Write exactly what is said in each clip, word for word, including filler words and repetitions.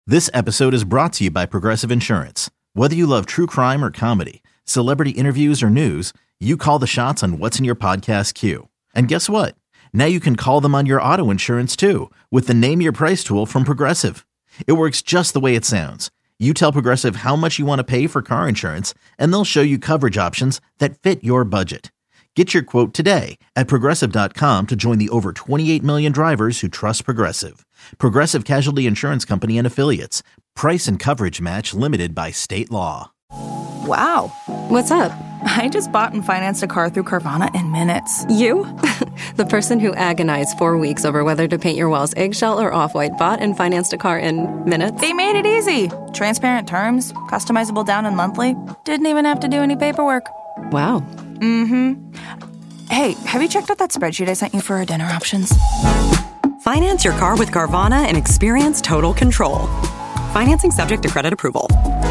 This episode is brought to you by Progressive Insurance. Whether you love true crime or comedy, celebrity interviews or news, you call the shots on what's in your podcast queue. And guess what? Now you can call them on your auto insurance too with the Name Your Price tool from Progressive. It works just the way it sounds. You tell Progressive how much you want to pay for car insurance, and they'll show you coverage options that fit your budget. Get your quote today at Progressive dot com to join the over twenty-eight million drivers who trust Progressive. Progressive Casualty Insurance Company and Affiliates. Price and coverage match limited by state law. Wow. What's up? I just bought and financed a car through Carvana in minutes. You? The person who agonized four weeks over whether to paint your walls eggshell or off-white bought and financed a car in minutes? They made it easy. Transparent terms, customizable down and monthly. Didn't even have to do any paperwork. Wow. Mm-hmm. Hey, have you checked out that spreadsheet I sent you for our dinner options? Finance your car with Carvana and experience total control. Financing subject to credit approval.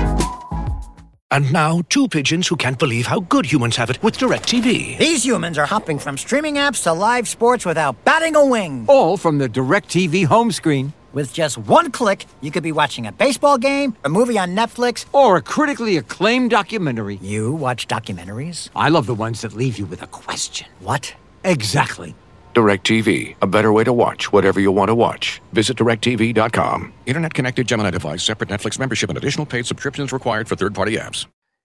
And now, two pigeons who can't believe how good humans have it with DirecTV. These humans are hopping from streaming apps to live sports without batting a wing. All from the DirecTV home screen. With just one click, you could be watching a baseball game, a movie on Netflix, or a critically acclaimed documentary. You watch documentaries? I love the ones that leave you with a question. What? Exactly. DirecTV, a better way to watch whatever you want to watch. Visit direct T V dot com. Internet-connected Gemini device, separate Netflix membership, and additional paid subscriptions required for third-party apps.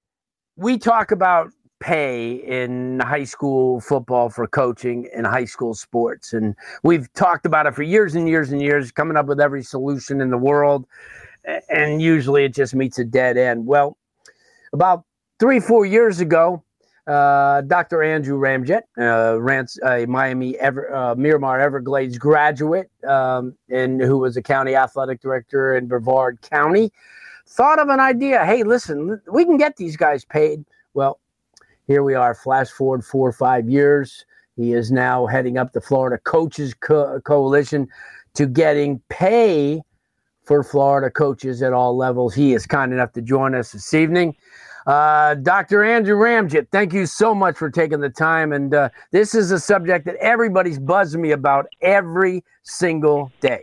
We talk about pay in high school football for coaching in high school sports. And we've talked about it for years and years and years, coming up with every solution in the world. And usually it just meets a dead end. Well, about three, four years ago, uh, Doctor Andrew Ramjet, uh, Rance, a Miami Ever, uh, Miramar Everglades graduate, um, and who was a county athletic director in Brevard County, thought of an idea. Hey, listen, we can get these guys paid. Well, here we are, flash forward four or five years. He is now heading up the Florida Coaches Co- Coalition to getting pay for Florida coaches at all levels. He is kind enough to join us this evening. Uh, Doctor Andrew Ramjet, thank you so much for taking the time. And uh, this is a subject that everybody's buzzing me about every single day.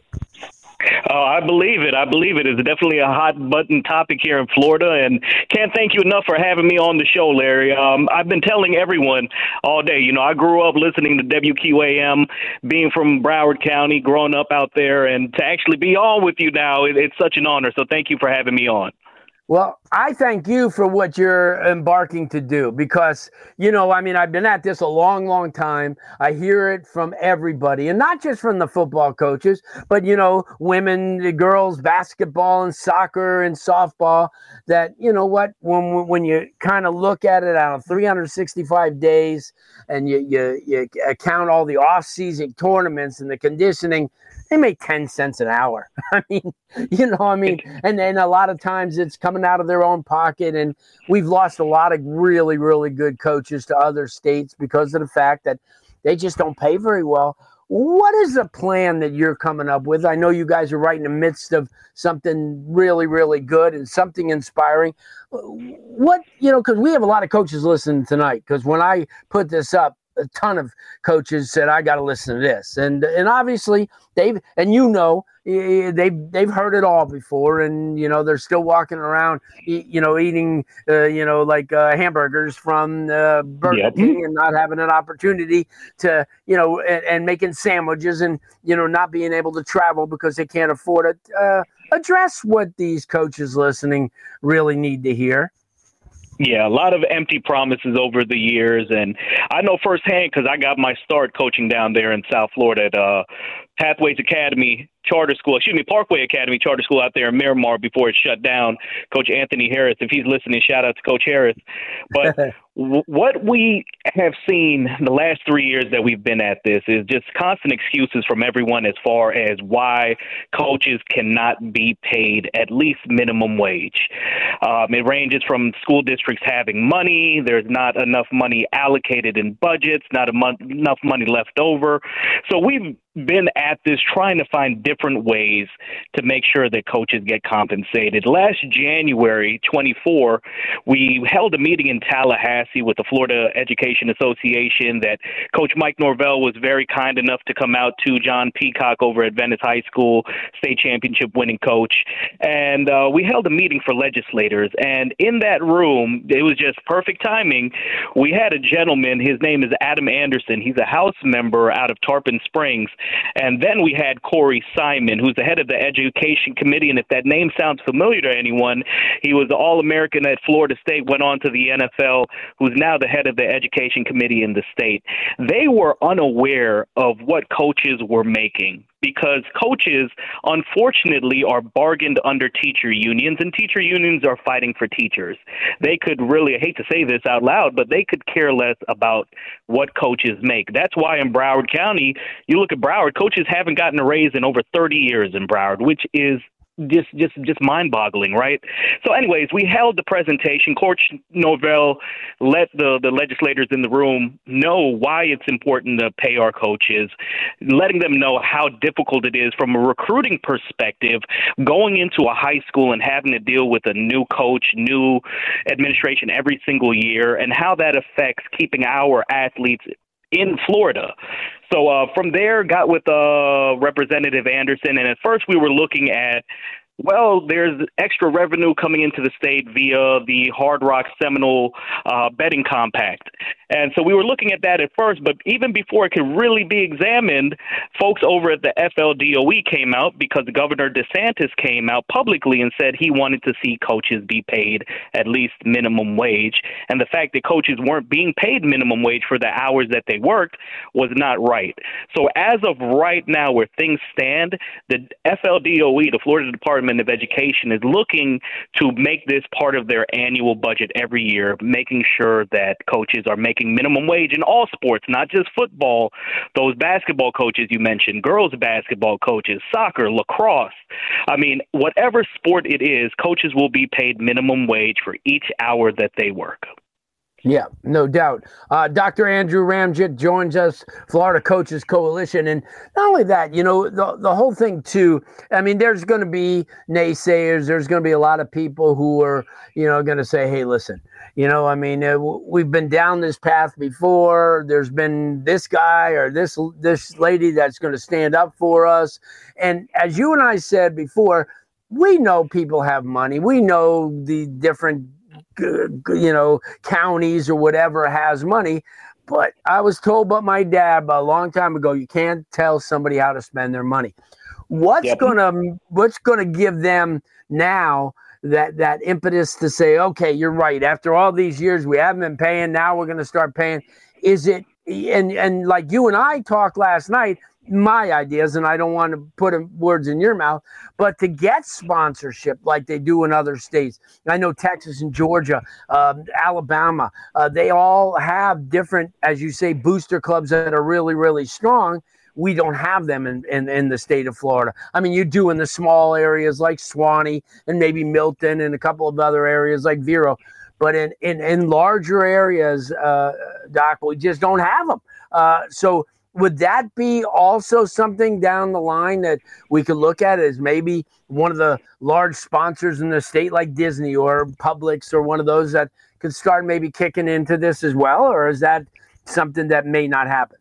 Oh, I believe it. I believe it. It's definitely a hot button topic here in Florida, and can't thank you enough for having me on the show, Larry. Um, I've been telling everyone all day, you know, I grew up listening to W Q A M, being from Broward County, growing up out there, and to actually be on with you now, it, it's such an honor. So thank you for having me on. Well, I thank you for what you're embarking to do because, you know, I mean, I've been at this a long, long time. I hear it from everybody, and not just from the football coaches, but, you know, women, girls, basketball and soccer and softball, that, you know what, when when you kind of look at it out of three hundred sixty-five days and you, you, you account all the off-season tournaments and the conditioning, they make ten cents an hour. I mean, you know, I mean, and then a lot of times it's coming out of their own pocket. And we've lost a lot of really, really good coaches to other states because of the fact that they just don't pay very well. What is the plan that you're coming up with? I know you guys are right in the midst of something really, really good and something inspiring. What, you know, because we have a lot of coaches listening tonight, because when I put this up, a ton of coaches said, I got to listen to this. And and obviously they've, and you know, they've, they've heard it all before. And, you know, they're still walking around, you know, eating, uh, you know, like uh, hamburgers from uh, Burger yep. King and not having an opportunity to, you know, and, and making sandwiches and, you know, not being able to travel because they can't afford it. Uh, address what these coaches listening really need to hear. Yeah, a lot of empty promises over the years. And I know firsthand because I got my start coaching down there in South Florida at uh, Pathways Academy Charter School, excuse me, Parkway Academy Charter School out there in Miramar before it shut down. Coach Anthony Harris, if he's listening, shout out to Coach Harris. But w- what we have seen the last three years that we've been at this is just constant excuses from everyone as far as why coaches cannot be paid at least minimum wage. Um, it ranges from school districts having money, there's not enough money allocated in budgets, not a mon- enough money left over. So we've been at this trying to find different ways to make sure that coaches get compensated. Last January twenty-fourth, we held a meeting in Tallahassee with the Florida Education Association that Coach Mike Norvell was very kind enough to come out to. John Peacock over at Venice High School, state championship winning coach. And uh, we held a meeting for legislators. And in that room, it was just perfect timing. We had a gentleman, his name is Adam Anderson. He's a House member out of Tarpon Springs. And then we had Corey Simon, who's the head of the Education Committee. And if that name sounds familiar to anyone, he was the All-American at Florida State, went on to the N F L, who's now the head of the Education Committee in the state. They were unaware of what coaches were making, because coaches, unfortunately, are bargained under teacher unions, and teacher unions are fighting for teachers. They could really, I hate to say this out loud, but they could care less about what coaches make. That's why in Broward County, you look at Broward, coaches haven't gotten a raise in over thirty years in Broward, which is just just just mind-boggling, right? So anyways, we held the presentation. Coach Norvell let the, the legislators in the room know why it's important to pay our coaches, letting them know how difficult it is from a recruiting perspective, going into a high school and having to deal with a new coach, new administration every single year, and how that affects keeping our athletes in Florida. So uh, from there, got with uh, Representative Anderson, and at first we were looking at, well, there's extra revenue coming into the state via the Hard Rock Seminole uh, betting compact. And so we were looking at that at first, but even before it could really be examined, folks over at the F L D O E came out because Governor DeSantis came out publicly and said he wanted to see coaches be paid at least minimum wage. And the fact that coaches weren't being paid minimum wage for the hours that they worked was not right. So as of right now, where things stand, the F L D O E, the Florida Department of Education, is looking to make this part of their annual budget every year, making sure that coaches are making minimum wage in all sports, not just football. Those basketball coaches you mentioned, girls basketball coaches, soccer, lacrosse. I mean, whatever sport it is, coaches will be paid minimum wage for each hour that they work. Yeah, no doubt. Uh, Doctor Andrew Ramjet joins us, Florida Coaches Coalition. And not only that, you know, the, the whole thing, too, I mean, there's going to be naysayers. There's going to be a lot of people who are, you know, going to say, hey, listen, you know, I mean, uh, we've been down this path before. There's been this guy or this this lady that's going to stand up for us. And as you and I said before, we know people have money. We know the different you know, counties or whatever has money. But I was told by my dad a long time ago, you can't tell somebody how to spend their money. What's yep. gonna what's gonna give them now that that impetus to say, okay, you're right. After all these years, we haven't been paying. Now we're gonna start paying. Is it and and like you and I talked last night, my ideas, and I don't want to put words in your mouth, but to get sponsorship like they do in other states. I know Texas and Georgia, um, Alabama, uh, they all have different, as you say, booster clubs that are really, really strong. We don't have them in, in, in the state of Florida. I mean, you do in the small areas like Swanee and maybe Milton and a couple of other areas like Vero. But in, in, in larger areas, uh, Doc, we just don't have them. Uh, so would that be also something down the line that we could look at as maybe one of the large sponsors in the state like Disney or Publix or one of those that could start maybe kicking into this as well? Or is that something that may not happen?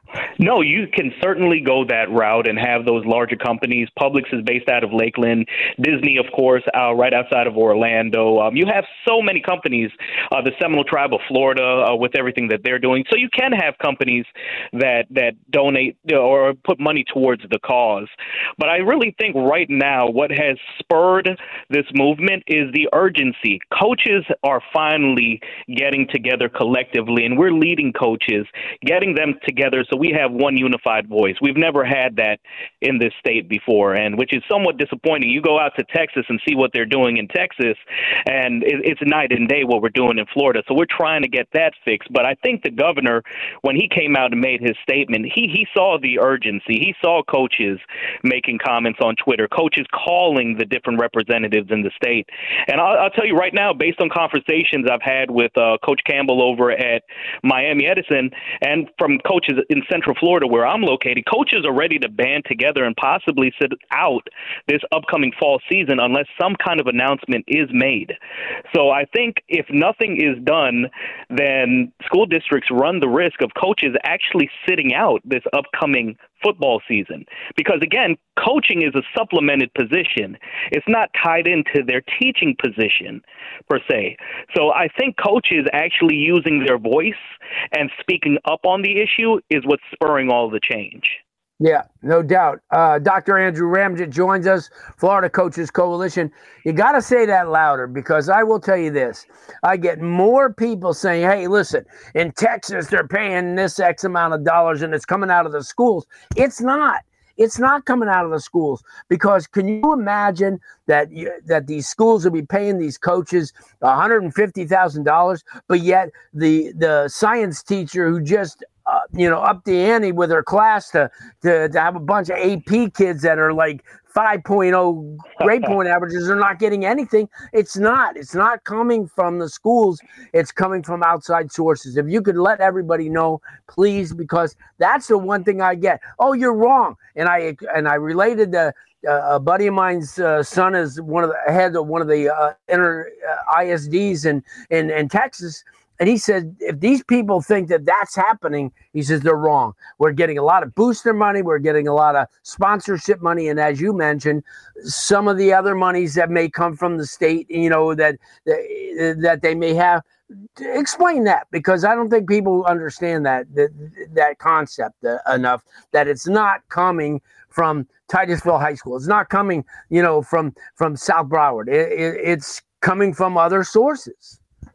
No, you can certainly go that route and have those larger companies. Publix is based out of Lakeland. Disney, of course, uh, right outside of Orlando. Um, you have so many companies, uh, the Seminole Tribe of Florida, uh, with everything that they're doing. So you can have companies that, that donate or put money towards the cause. But I really think right now what has spurred this movement is the urgency. Coaches are finally getting together collectively, and we're leading coaches, getting them together so we have one unified voice. We've never had that in this state before, and which is somewhat disappointing. You go out to Texas and see what they're doing in Texas, and it, it's night and day what we're doing in Florida. So we're trying to get that fixed. But I think the governor, when he came out and made his statement, he, he saw the urgency. He saw coaches making comments on Twitter, coaches calling the different representatives in the state. And I'll, I'll tell you right now, based on conversations I've had with uh, Coach Campbell over at Miami Edison and from coaches in Central Florida, where I'm located, coaches are ready to band together and possibly sit out this upcoming fall season unless some kind of announcement is made. So I think if nothing is done, then school districts run the risk of coaches actually sitting out this upcoming football season. Because, again, coaching is a supplemented position. It's not tied into their teaching position, per se. So I think coaches actually using their voice and speaking up on the issue is what's spurring all the change. Yeah, no doubt. Uh, Doctor Andrew Ramjet joins us, Florida Coaches Coalition. You got to say that louder, because I will tell you this. I get more people saying, hey, listen, in Texas, they're paying this X amount of dollars and it's coming out of the schools. It's not. It's not coming out of the schools, because can you imagine that you, that these schools will be paying these coaches one hundred fifty thousand dollars, but yet the the science teacher who just uh, you know upped the ante with her class to, to to have a bunch of A P kids that are like five point oh grade point averages are not getting anything? It's not. It's not coming from the schools. It's coming from outside sources. If you could let everybody know, please, because that's the one thing I get. Oh, you're wrong. And I and I related the uh, a buddy of mine's uh, son is one of the head of one of the uh, inter uh, I S Ds in, in in Texas. And he said, if these people think that that's happening, he says they're wrong. We're getting a lot of booster money. We're getting a lot of sponsorship money. And as you mentioned, some of the other monies that may come from the state, you know, that that, that they may have. Explain that, because I don't think people understand that that, that concept uh, enough, that it's not coming from Titusville High School. It's not coming, you know, from, from South Broward. It, it, it's coming from other sources.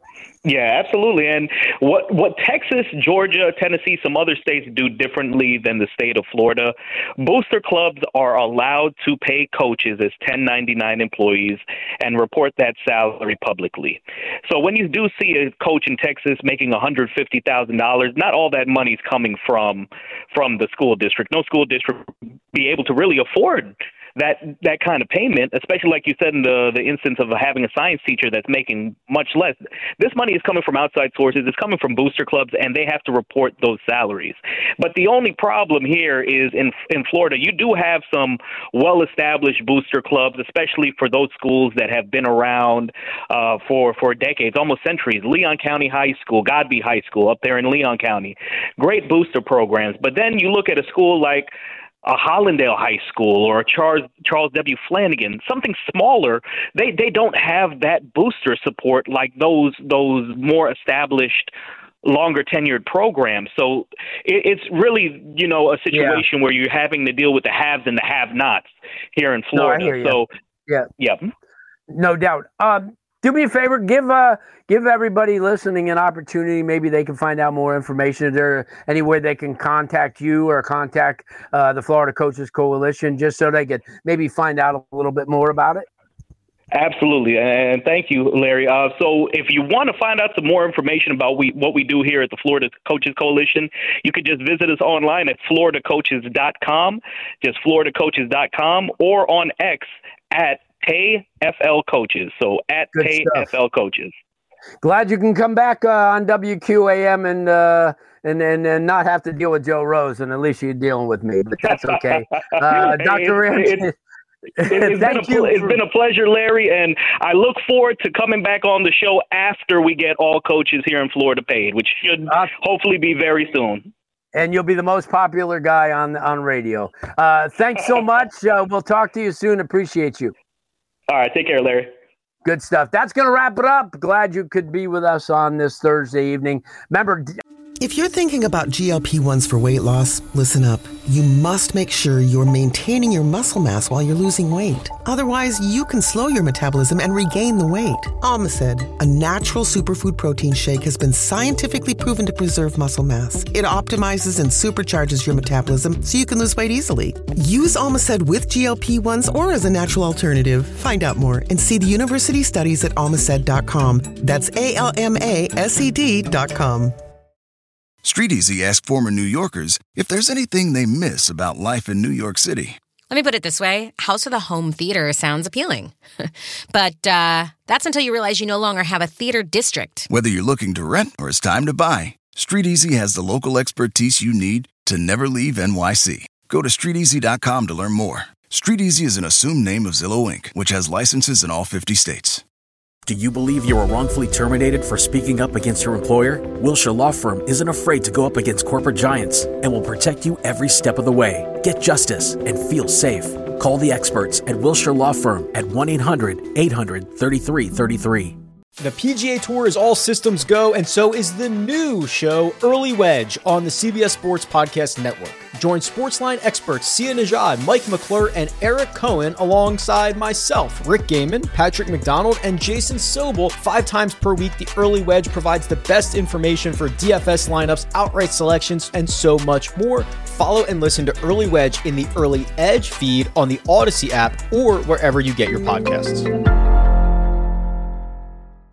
Yeah, absolutely. And what what Texas, Georgia, Tennessee, some other states do differently than the state of Florida, booster clubs are allowed to pay coaches as ten ninety-nine employees and report that salary publicly. So when you do see a coach in Texas making one hundred fifty thousand dollars, not all that money is coming from from the school district. No school district be able to really afford that that kind of payment, especially like you said in the, the instance of having a science teacher that's making much less. This money is coming from outside sources. It's coming from booster clubs, and they have to report those salaries. But the only problem here is in in Florida, you do have some well-established booster clubs, especially for those schools that have been around uh, for, for decades, almost centuries. Leon County High School, Godby High School up there in Leon County. Great booster programs. But then you look at a school like a Hollandale High School or a Charles Charles W. Flanagan, something smaller, they they don't have that booster support like those those more established, longer tenured programs. So it, it's really, you know, a situation yeah. where you're having to deal with the haves and the have-nots here in Florida. No, I hear you. So yeah, yeah, no doubt. Um, do me a favor, give uh give everybody listening an opportunity. Maybe they can find out more information. Is there any way they can contact you or contact uh, the Florida Coaches Coalition, just so they could maybe find out a little bit more about it? Absolutely, and thank you, Larry. Uh, so if you want to find out some more information about we, what we do here at the Florida Coaches Coalition, you could just visit us online at florida coaches dot com, just florida coaches dot com, or on X at Pay F L Coaches. So at Good Pay stuff. F L Coaches. Glad you can come back uh, on W Q A M and, uh, and and and not have to deal with Joe Rose, and at least you're dealing with me. But that's okay. Uh, Doctor Ramjet. It's, it's, been a, for... it's been a pleasure, Larry, and I look forward to coming back on the show after we get all coaches here in Florida paid, which should uh, hopefully be very soon. And you'll be the most popular guy on on radio. Uh, thanks so much. Uh, we'll talk to you soon. Appreciate you. All right. Take care, Larry. Good stuff. That's going to wrap it up. Glad you could be with us on this Thursday evening. Remember, if you're thinking about G L P ones for weight loss, listen up. You must make sure you're maintaining your muscle mass while you're losing weight. Otherwise, you can slow your metabolism and regain the weight. Almacid, a natural superfood protein shake, has been scientifically proven to preserve muscle mass. It optimizes and supercharges your metabolism so you can lose weight easily. Use Almacid with G L P ones or as a natural alternative. Find out more and see the university studies at almacid dot com. That's A L M A S E D dot com. StreetEasy asked former New Yorkers if there's anything they miss about life in New York City. Let me put it this way. House with a home theater sounds appealing. But uh, that's until you realize you no longer have a theater district. Whether you're looking to rent or it's time to buy, StreetEasy has the local expertise you need to never leave N Y C. Go to street easy dot com to learn more. StreetEasy is an assumed name of Zillow Incorporated, which has licenses in all fifty states. Do you believe you were wrongfully terminated for speaking up against your employer? Wilshire Law Firm isn't afraid to go up against corporate giants and will protect you every step of the way. Get justice and feel safe. Call the experts at Wilshire Law Firm at one eight hundred eight hundred thirty-three thirty-three. The P G A Tour is all systems go, and so is the new show, Early Wedge, on the C B S Sports Podcast Network. Join Sportsline experts Sia Nejad, Mike McClure, and Eric Cohen alongside myself, Rick Gaiman, Patrick McDonald, and Jason Sobel. Five times per week, the Early Wedge provides the best information for D F S lineups, outright selections, and so much more. Follow and listen to Early Wedge in the Early Edge feed on the Odyssey app or wherever you get your podcasts.